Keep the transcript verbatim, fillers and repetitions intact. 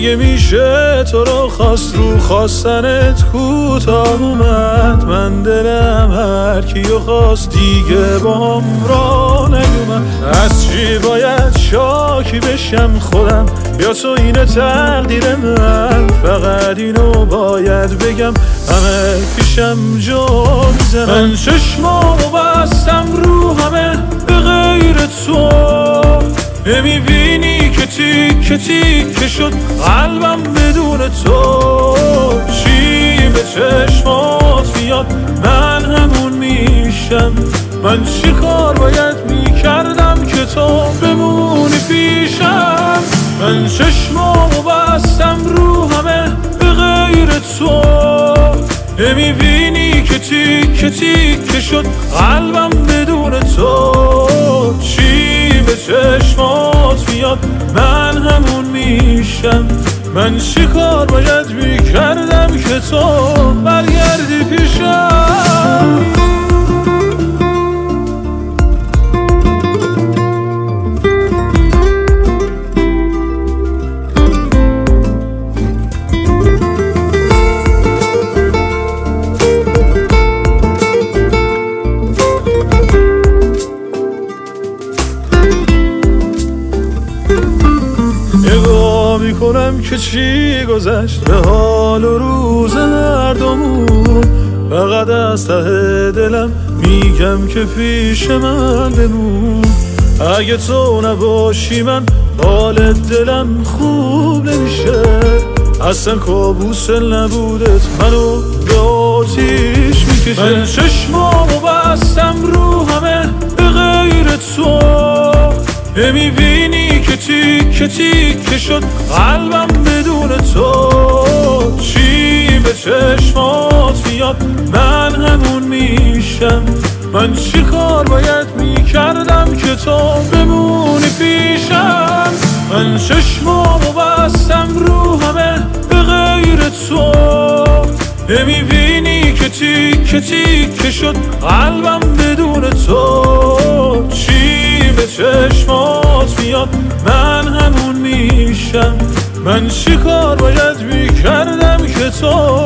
اگه میشه تو رو خواست رو خواستنت کوتاه اومد. من دلم هر کیو خواست دیگه با هم را نیومد. از چی باید شاکی بشم خودم یا تو اینه تقدیر من؟ فقط اینو باید بگم همه پیشم جا میزنم. من چشمامو بستم رو همه به غیر تو، نمیبینی که تیکه تیکه شد قلبم بدون تو. چی به چشمات میاد من همون میشم. من چی کار باید میکردم که تو بمونی پیشم؟ من چشمامو بستم رو همه به غیر تو، نمیبینی که تیکه تیکه شد قلبم بدون تو. چی به چشمات میاد من همون میشم. من چی کار باید میکردم که تو برگردی پیشم؟ نگاه میکنم که چی گذشت به حال و روز هردومون. فقط از ته دلم میگم که پیش من بمون. اگه تو نباشی من حال دلم خوب نمیشه. اصلا کابوس نبودت منو به آتیش میکشه. من چشمامو بستم رو همه به غیر تو، نمیبینی که تیکه تیکه شد قلبم بدون تو. چی به چشمات میاد من همون میشم. من چی کار باید میکردم که تو بمونی پیشم؟ من چشمامو بستم رو همه به غیر تو، نمیبینی که تیکه تیکه شد قلبم بدون تو. چی به چشمات میاد من همون میشم. من چی کار باید میکردم که تو